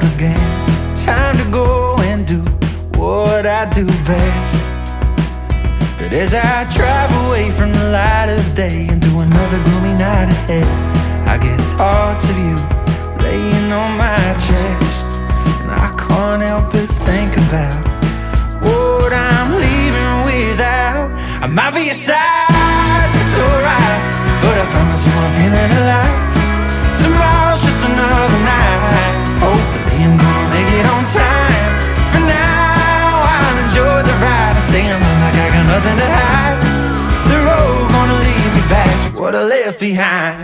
again. Time to go and do what I do best. But as I drive away from the light of day into another gloomy night ahead, I get thoughts of you laying on my chest, and I can't help but think about what I'm leaving without. I might be a side for sore eyes, but I promise you I'm feeling alive. Tomorrow's just another night. Hopefully I'm gonna make it on time. For now I'll enjoy the ride and sing along like I got nothing to hide. The road gonna lead me back to what I left behind.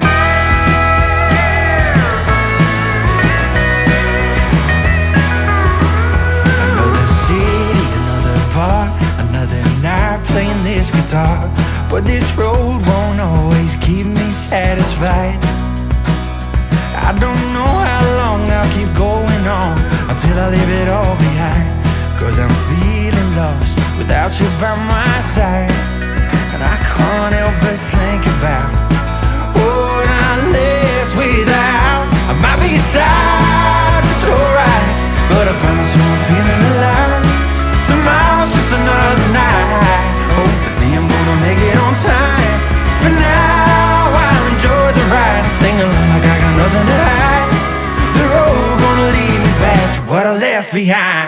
Another city, another bar, another night playing this guitar. But this road won't always keep me satisfied. I don't know how long I'll keep going on until I leave it all behind. Cause I'm feeling lost without you by my side. And I can't help but think about what I left without. I might be sad, it's alright, but I promise you I'm feeling alive. Tomorrow's just another night. Hopefully I'm gonna make it on time. For now I'll enjoy the ride and sing along like I got nothing to hide. The road gonna lead me back to what I left behind.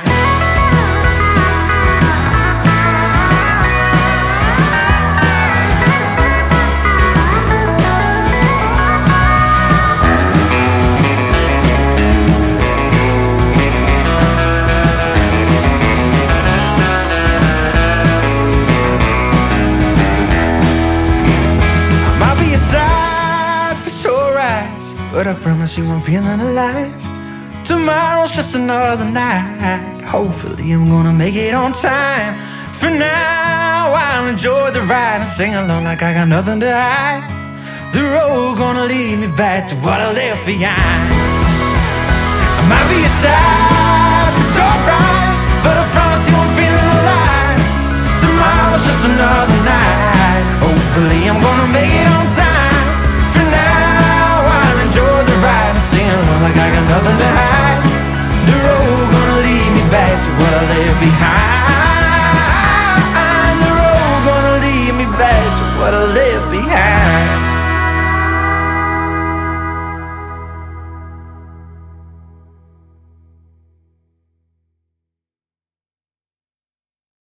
But I promise you I'm feeling alive. Tomorrow's just another night. Hopefully I'm gonna make it on time. For now I'll enjoy the ride and sing along like I got nothing to hide. The road gonna lead me back to what I left behind. I might be a side for sunrise, but I promise you I'm feeling alive. Tomorrow's just another night. Hopefully I'm gonna make it on time. For now I'll enjoy the ride and sing along like I got nothing to hide. The road gonna lead me back to what I left behind.